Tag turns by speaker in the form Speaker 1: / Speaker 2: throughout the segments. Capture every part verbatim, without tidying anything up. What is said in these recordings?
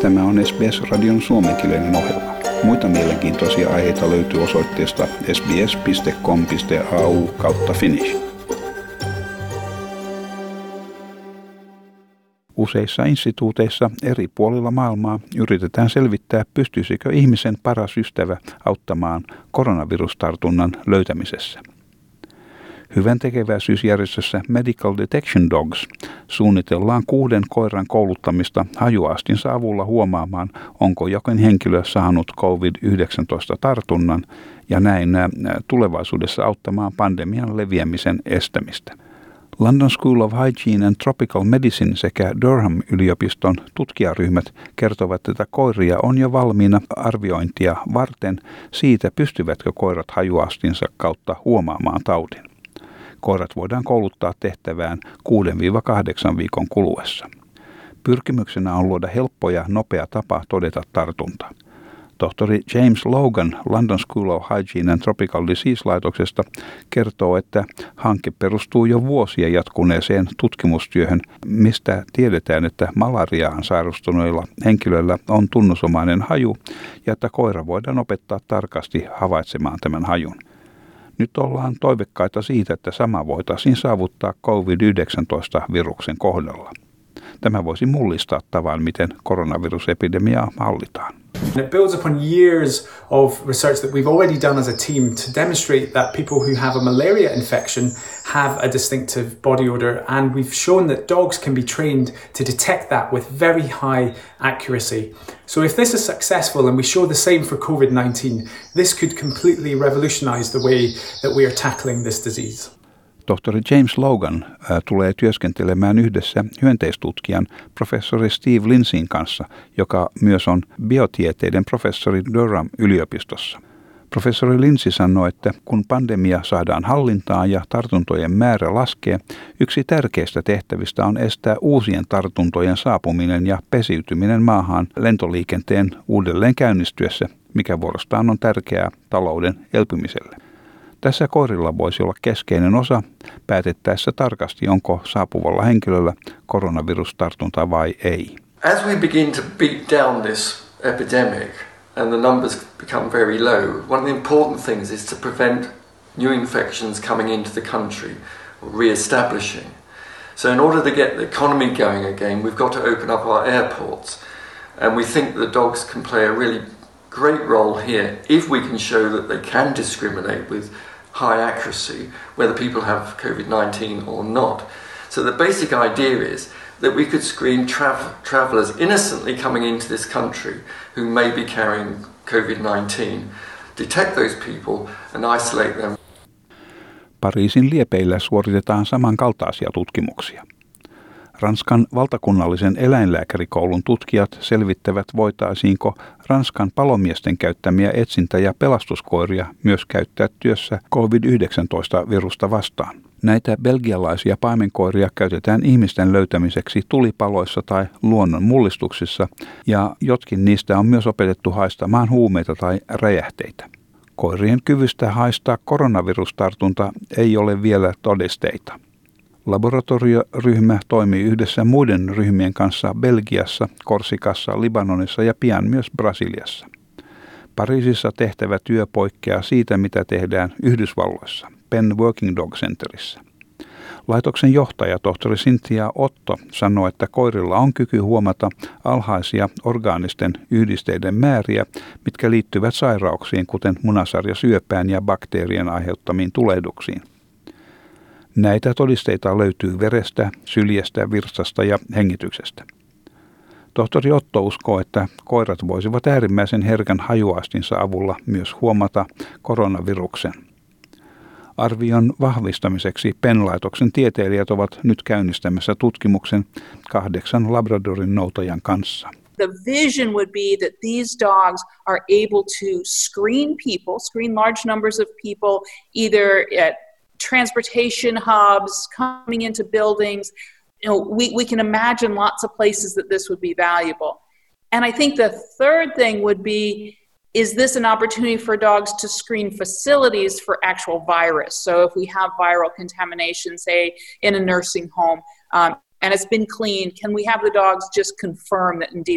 Speaker 1: Tämä on S B S-radion suomenkielinen ohjelma. Muita mielenkiintoisia aiheita löytyy osoitteesta sbs piste com piste a u kautta finnish. Useissa instituuteissa eri puolilla maailmaa yritetään selvittää, pystyisikö ihmisen paras ystävä auttamaan koronavirustartunnan löytämisessä. Hyväntekeväisyysjärjestössä Medical Detection Dogs suunnitellaan kuuden koiran kouluttamista hajuastinsa avulla huomaamaan, onko jokin henkilö saanut covid yhdeksäntoista tartunnan ja näin tulevaisuudessa auttamaan pandemian leviämisen estämistä. London School of Hygiene and Tropical Medicine sekä Durham-yliopiston tutkijaryhmät kertovat, että koiria on jo valmiina arviointia varten siitä, pystyvätkö koirat hajuastinsa kautta huomaamaan taudin. Koirat voidaan kouluttaa tehtävään kuudesta kahdeksaan viikon kuluessa. Pyrkimyksenä on luoda helppo ja nopea tapa todeta tartunta. Tohtori James Logan London School of Hygiene and Tropical Disease-laitoksesta kertoo, että hanke perustuu jo vuosia jatkuneeseen tutkimustyöhön, mistä tiedetään, että malariaan sairastuneilla henkilöillä on tunnusomainen haju ja että koira voidaan opettaa tarkasti havaitsemaan tämän hajun. Nyt ollaan toivekkaita siitä, että sama voitaisiin saavuttaa covid yhdeksäntoista-viruksen kohdalla. Tämä voisi mullistaa tavan, miten koronavirusepidemiaa hallitaan.
Speaker 2: It builds upon years of research that we've already done as a team to demonstrate that people who have a malaria infection have a distinctive body odor, and we've shown that dogs can be trained to detect that with very high accuracy. So if this is successful and we show the same for covid nineteen, this could completely revolutionize the way that we are tackling this disease.
Speaker 1: Tohtori James Logan ä, tulee työskentelemään yhdessä hyönteistutkijan professori Steve Lindseyn kanssa, joka myös on biotieteiden professori Durham-yliopistossa. Professori Lindsey sanoi, että kun pandemia saadaan hallintaan ja tartuntojen määrä laskee, yksi tärkeistä tehtävistä on estää uusien tartuntojen saapuminen ja pesiytyminen maahan lentoliikenteen uudelleen käynnistyessä, mikä vuorostaan on tärkeää talouden elpymiselle. Tässä koirilla voisi olla keskeinen osa päätettäessä tarkasti, onko saapuvalla henkilöllä koronavirustartunta vai ei.
Speaker 3: As we begin to beat down this epidemic and the numbers become very low, one of the important things is to prevent new infections coming into the country or re-establishing. So in order to get the economy going again, we've got to open up our airports. And we think the dogs can play a really great role here if we can show that they can discriminate with high accuracy whether people have covid nineteen or not. So the basic idea is that we could screen tra- travellers innocently coming into this country who may be carrying covid nineteen, detect those people and isolate them.
Speaker 1: Pariisin liepeillä suoritetaan samankaltaisia tutkimuksia. Ranskan valtakunnallisen eläinlääkärikoulun tutkijat selvittävät, voitaisiinko Ranskan palomiesten käyttämiä etsintä- ja pelastuskoiria myös käyttää työssä covid yhdeksäntoista-virusta vastaan. Näitä belgialaisia paimenkoiria käytetään ihmisten löytämiseksi tulipaloissa tai luonnon mullistuksissa, ja jotkin niistä on myös opetettu haistamaan huumeita tai räjähteitä. Koirien kyvystä haistaa koronavirustartunta ei ole vielä todisteita. Laboratorioryhmä toimii yhdessä muiden ryhmien kanssa Belgiassa, Korsikassa, Libanonissa ja pian myös Brasiliassa. Pariisissa tehtävä työ poikkeaa siitä, mitä tehdään Yhdysvalloissa, Penn Working Dog Centerissä. Laitoksen johtaja tohtori Cynthia Otto sanoi, että koirilla on kyky huomata alhaisia orgaanisten yhdisteiden määriä, mitkä liittyvät sairauksiin, kuten munasarjasyöpään ja bakteerien aiheuttamiin tulehduksiin. Näitä todisteita löytyy verestä, syljestä, virtsasta ja hengityksestä. Tohtori Otto uskoo, että koirat voisivat äärimmäisen herkän hajuastinsa avulla myös huomata koronaviruksen. Arvion vahvistamiseksi Penn-laitoksen tieteilijät ovat nyt käynnistämässä tutkimuksen kahdeksan Labradorin noutajan kanssa.
Speaker 4: The vision would be that these dogs are able to screen people, screen large numbers of people, either at transportation hubs, coming into buildings. You know, we, we can imagine lots of places that this would be valuable. And I think the third thing would be, is this an opportunity for dogs to screen facilities for actual virus? So if we have viral contamination, say, in a nursing home, um, and it's been cleaned, can we have the dogs just confirm that indeed we've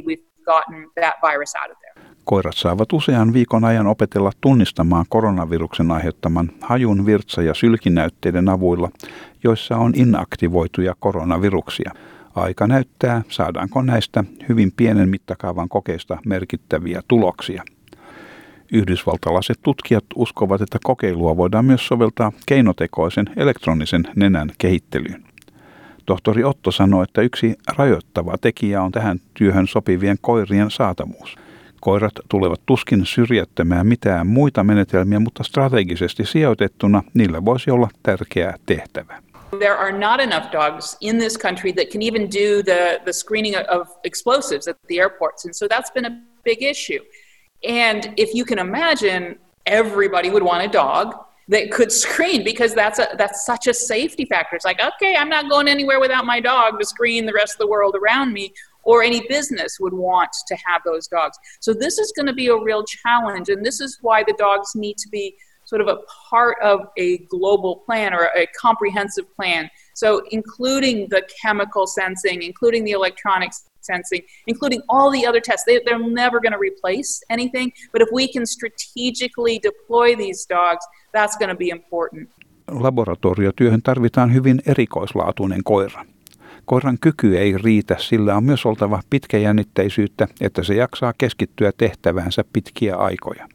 Speaker 4: gotten that virus out of there.
Speaker 1: Koirat saavat usean viikon ajan opetella tunnistamaan koronaviruksen aiheuttaman hajun, virtsa- ja sylkinäytteiden avuilla, joissa on inaktivoituja koronaviruksia. Aika näyttää, saadaanko näistä hyvin pienen mittakaavan kokeista merkittäviä tuloksia. Yhdysvaltalaiset tutkijat uskovat, että kokeilua voidaan myös soveltaa keinotekoisen elektronisen nenän kehittelyyn. Tohtori Otto sanoi, että yksi rajoittava tekijä on tähän työhön sopivien koirien saatavuus. Koirat tulevat tuskin syrjäyttämään mitään muita menetelmiä, mutta strategisesti sijoitettuna niillä voisi olla tärkeä tehtävä.
Speaker 4: There are not enough dogs in this country that can even do the, the screening of explosives at the airports. And so that's been a big issue. And if you can imagine, everybody would want a dog that could screen because that's a, that's such a safety factor. It's like, okay, I'm not going anywhere without my dog to screen the rest of the world around me, or any business would want to have those dogs. So this is going to be a real challenge, and this is why the dogs need to be sort of a part of a global plan or a comprehensive plan. So including the chemical sensing, including the electronics sensing, including all the other tests. They, they're never going to replace anything, but if we can strategically deploy these dogs, that's going to be important.
Speaker 1: Laboratoriotyöhön tarvitaan hyvin erikoislaatuinen koira. Koiran kyky ei riitä, sillä on myös oltava pitkäjännitteisyyttä, että se jaksaa keskittyä tehtäväänsä pitkiä aikoja.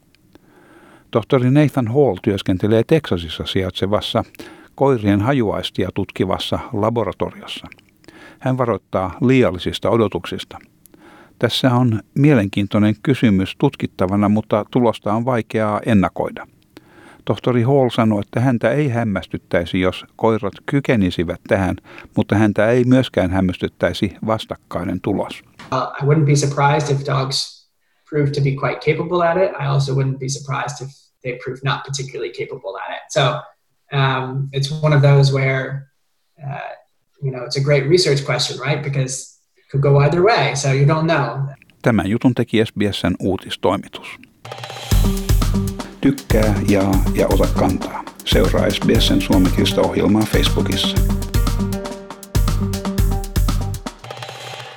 Speaker 1: Tohtori Nathan Hall työskentelee Teksasissa sijaitsevassa koirien hajuaistia tutkivassa laboratoriossa. Hän varoittaa liiallisista odotuksista. Tässä on mielenkiintoinen kysymys tutkittavana, mutta tulosta on vaikeaa ennakoida. Tohtori Hall sanoi, että häntä ei hämmästyttäisi, jos koirat kykenisivät tähän, mutta häntä ei myöskään hämmästyttäisi vastakkainen tulos.
Speaker 5: Uh, I wouldn't be surprised if dogs prove to be quite capable at it. I also wouldn't be surprised if they prove not particularly capable at it. So um, it's one of those where, uh, you know, it's a great research question, right? Because it could go either way, so you don't know.
Speaker 1: Tämän jutun teki S B S:n uutistoimitus. Tykkää, jaa ja ota kantaa. Seuraa S B S:n suomenkielistä ohjelmaa Facebookissa.